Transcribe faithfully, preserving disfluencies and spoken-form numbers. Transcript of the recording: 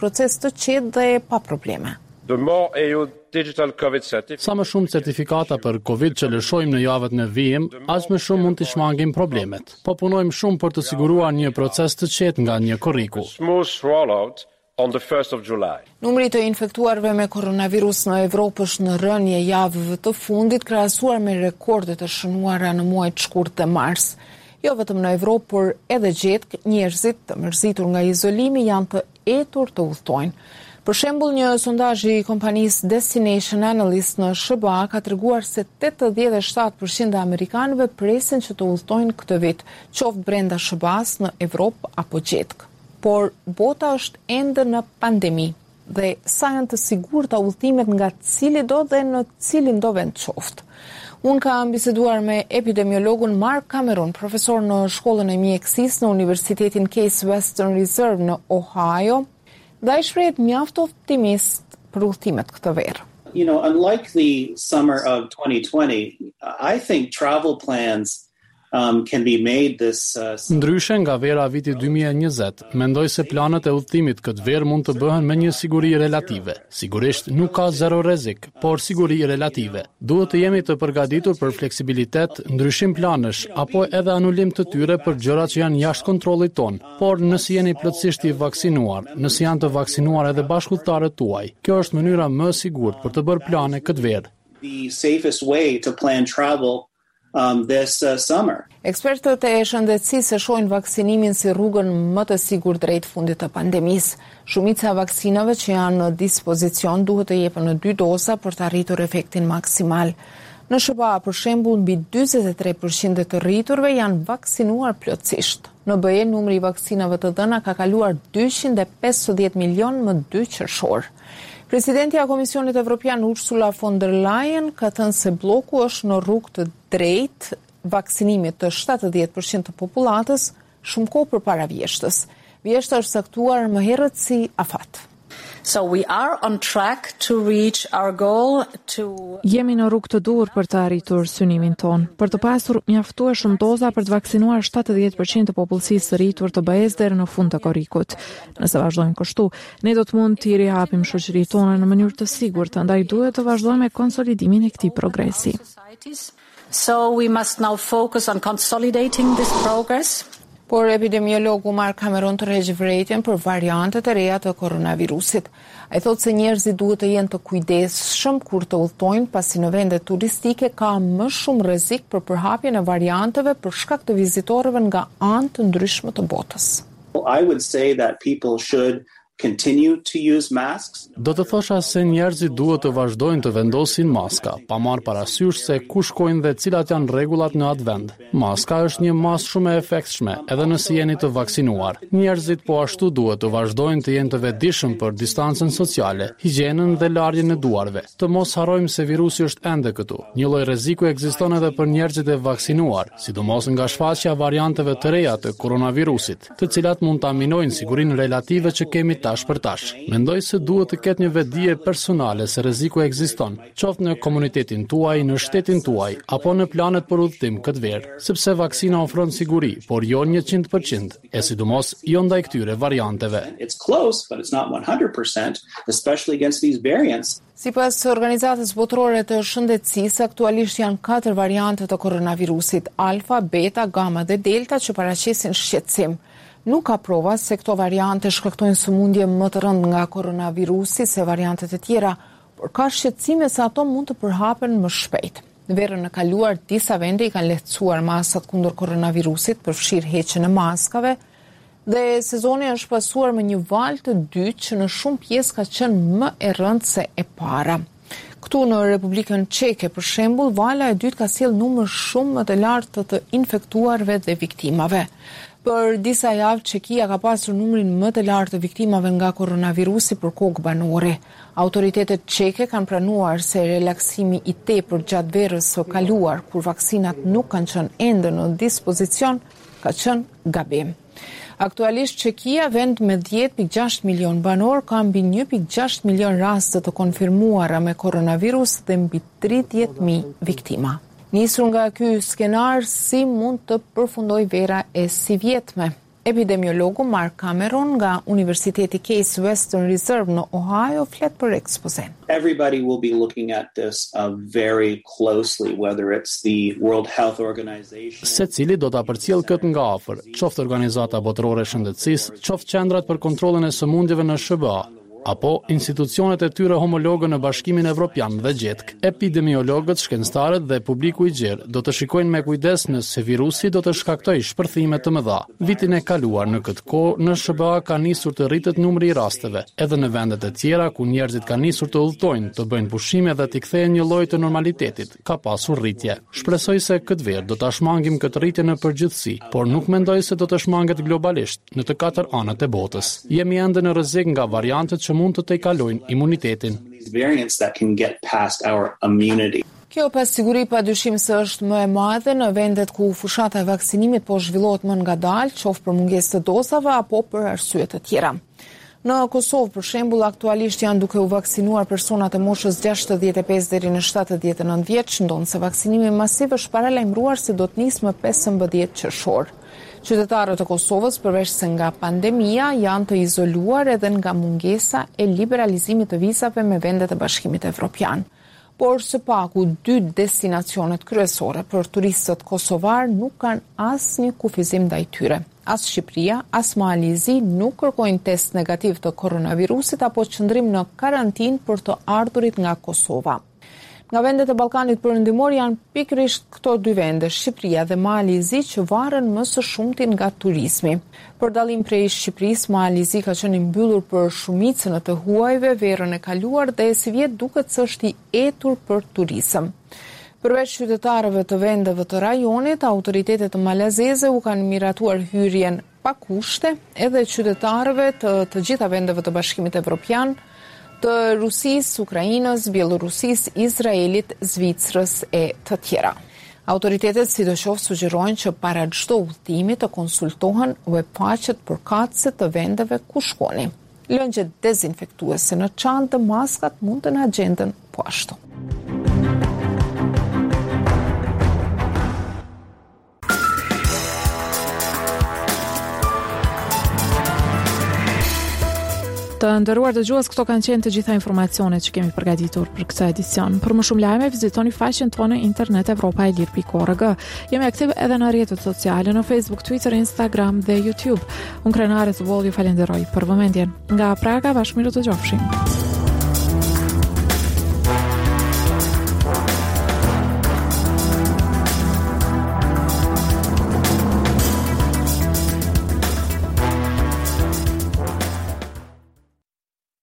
proces të qetë dhe pa probleme. Sa më shumë certifikata për Covid që lëshojmë në javët në vijim, aq më shumë mund të shmangim problemet. Po punojmë shumë për të siguruar një proces të qetë nga një korriku. Numri të infektuarve me koronavirus në Evropë është në rënje javëve të fundit, krahasuar me rekordet e shënuara në muajt shkurt dhe mars. Jo vetëm në Evropë, por edhe gjetë njerëzit të mërzitur nga izolimi janë të etur të udhtojnë. Për shembull, një sondazh i kompanisë Destination Analyst në S B A ka treguar se tetëdhjetë e shtatë përqind e amerikanëve presin që të udhtojnë këtë vit, qoftë brenda S B A-s në Evropë apo gjetk. Por bota është ende në pandemi dhe sa janë të sigurta udhëtimet nga cili do dhe në cilin do vend qoftë. Unë kam biseduar me epidemiologun Mark Cameron, profesor në shkollën e mjekësisë në Universitetin Case Western Reserve në Ohio, dhe ai shprehet mjaft optimist për udhëtimet këtë verë. You know, unlike the summer of twenty twenty, I think travel plans Um, can be made this, uh... Ndryshe nga vera vitit dy mijë e njëzet, mendoj se planet e udhëtimit këtë verë mund të bëhen me një siguri relative. Sigurisht nuk ka zero rrezik, por siguri relative. Duhet të jemi të përgatitur për fleksibilitet, ndryshim planësh apo edhe anulim të tyre për gjëra që janë jashtë kontrollit ton. Por nëse jeni plotësisht i vaksinuar, nëse janë të vaksinuar edhe bashkëpunëtarët tuaj, kjo është mënyra më e sigurt për të bërë plane këtë verë. The safest way to plan travel Um, this uh, summer. Ekspertët e shëndetësisë shohin vaksinimin si rrugën më të sigurt drejt fundit të pandemisë. Shumica e vaksinave që janë në dispozicion duhet të jepen në dy doza për të arritur efektin maksimal. Në S B A, për shembull, mbi njëzet e tre përqind të rriturve janë vaksinuar plotësisht. Në B E numri i vaksinave të dhëna ka kaluar dyqind e pesëdhjetë milion më dy qershor. Presidentja e Komisionit Evropian Ursula von der Leyen ka thënë se bloku është në rrugë të drejtë vaksinimit të shtatëdhjetë përqind të popullatës shumë kohë përpara vjeshtës. Vjeshta është saktuar më herët si afat. So we are on track to reach our goal to Jemi në rrugë të dur për të arritur synimin ton, për të pasur mjaftueshëm doza për të vaksinuar shtatëdhjetë përqind të popullsisë së rritur të B E-s deri në fund të korrikut. Nëse vazhdojmë kështu, ne do të mund të rihapim shoqërinë tonë në mënyrë të sigurt, ndaj duhet të vazhdojmë me konsolidimin e këtij progresi. So we must now focus on consolidating this progress. Por epidemiologu Mark Cameron tërheq vërejtjen për variantet e reja të koronavirusit. Ai thotë se njerëzit duhet të jenë të kujdesshëm kur të udhtojnë, pasi në vendet turistike ka më shumë rrezik për përhapjen e varianteve për shkak të vizitorëve nga anë të ndryshme të botës. I would say that people should continue to use masks. Do të thosha se njerëzit duhet të vazhdojnë të vendosin maska, pa marrë parasysh se ku shkojnë dhe cilat janë rregullat në atë vend. Maska është një masë shumë e efektshme, edhe nëse jeni të vaksinuar. Njerëzit po ashtu duhet të vazhdojnë të jenë të vetëdijshëm për distancën sociale, higjienën dhe larjen e duarve. Të mos harrojmë se virusi është ende këtu. Një lloj rreziku ekziston edhe për njerëzit e vaksinuar, sidomos nga shfaqja varianteve të reja të koronavirusit, të cilat mund ta minojnë sigurinë relative që kemi tash për tash. Mendoj se duhet të ketë një vetdije personale se rreziku ekziston, qoftë në komunitetin tuaj, në shtetin tuaj, apo në planet për udhëtim këtë verë, sepse vaksina ofron siguri, por jo njëqind përqind, e sidomos jo ndaj këtyre varianteve. It's close, but it's not one hundred percent, especially against these variants. Sipas Organizatës Botërore të Shëndetësisë, aktualisht janë katër variante të koronavirusit: Alfa, Beta, Gamma dhe Delta, që paraqesin shqetësim. Nuk ka prova se këto variante shkaktojnë sëmundje më të rëndë nga koronavirusi se variantet e tjera, por ka shqetësime se ato mund të përhapen më shpejt. Në verën e kaluar, disa vende i kanë lehtësuar masat kundër koronavirusit, përfshirë heqjen e maskave, dhe sezoni është pasuar me një valë të dytë që në shumë pjesë ka qenë më e rëndë se e para. Këtu në Republikën Çeke, për shembull, vala e dytë ka sjellë numër shumë më të lartë të infektuarve dhe viktimave. Për disa javë, Çekia ka pasur numrin më të lartë të viktimave nga koronavirusi për kokë banore. Autoritetet çeke kanë pranuar se relaksimi i tepërt gjatë verës së kaluar, kur vaksinat nuk kanë qenë ende në dispozicion, ka qenë gabim. Aktualisht Çekia, vend me dhjetë pikë gjashtë milion banor, ka mbi një pikë gjashtë milion raste të konfirmuara me koronavirus dhe mbi tridhjetë mijë viktima. Nisur nga ky skenar, si mund të përfundoj vera e si vjetme? Epidemiologu Mark Cameron nga Universiteti Case Western Reserve në Ohio flet për ekspozen. Everybody will be looking at this uh, very closely, whether it's the World Health Organization. Secili do ta përcjell këtë nga afër, qoftë Organizata Botërore e Shëndetësisë, qoftë qendrat për kontrollin e sëmundjeve në S B A, apo institucionet e tyre homologë në Bashkimin Evropian dhe G E T K. Epidemiologët, shkencëtarët dhe publiku i gjerë do të shikojnë me kujdes nëse virusi do të shkaktojë shpërthime të mëdha. Vitin e kaluar në këtë kohë në S B A ka nisur të rritet numri i rasteve, edhe në vendet e tjera ku njerëzit kanë nisur të udhtojnë, të bëjnë pushime dhe të kthehen një lloj të normalitetit, ka pasur rritje. Shpresoj se këtë verë do ta shmangim këtë rritje në përgjithësi, por nuk mendoj se do të shmanget globalisht në të katër anët e botës. Jemi ende në rrezik nga variantet që mund të tejkalojnë imunitetin. Kjo pasiguri pa dyshim se është më e madhe në vendet ku fushata e vaksinimit po zhvillohet më ngadalë, qoftë për mungesë të dozave apo për arsye të tjera. Në Kosovë, për shembull, aktualisht janë duke u vaksinuar personat e moshës gjashtëdhjetë e pesë deri në shtatëdhjetë e nëntë vjeç, ndonse vaksinimi masiv është paralajmëruar se do të nisë më pesëmbëdhjetë qershor. Qytetarët e Kosovës, përveç se nga pandemia, janë të izoluar edhe nga mungesa e liberalizimit të vizave me vendet e Bashkimit Evropian. Por së paku dy destinacionet kryesore për turistët kosovar nuk kanë asnjë kufizim ndaj tyre. As Shqipëria, as Malizi nuk kërkojnë test negativ të koronavirusit apo qëndrim në karantinë për të ardhurit nga Kosova. Nga vendet e Ballkanit Perëndimor janë pikërisht këto dy vende, Shqipëria dhe Malizi, që varen më së shumti nga turizmi. Për dallim prej Shqipërisë, Malizi ka qenë i mbyllur për shumicën e të huajve verën e kaluar dhe si vjet duket se është i etur për turizëm. Përveç qytetarëve të vendeve të rajonit, autoritetet malazeze u kanë miratuar hyrjen pa kushte edhe qytetarëve të të gjitha vendeve të Bashkimit Evropian, të Rusisë, Ukrainës, Bielorusisë, Izraelit, Zvicrës e të tjera. Autoritetet sidoqoftë sugjerojnë që para çdo udhëtimi të konsultohen webfaqet përkatëse të vendeve ku shkoni. Lëngjet dezinfektuese në çantë dhe maskat mund të na gjenden po ashtu. Të nderuar dëgjues, këto kanë qenë të gjitha informacionet që kemi përgatitur për këtë edicion. Për më shumë lajme, vizitoni faqen tonë internet europa e lir punkt org. Jemi aktiv edhe në rrjetet sociale, në Facebook, Twitter, Instagram dhe YouTube. Unë Krenare Thubolli ju falenderoj për vëmendjen. Nga Praga, bashkë miru të gjofshim.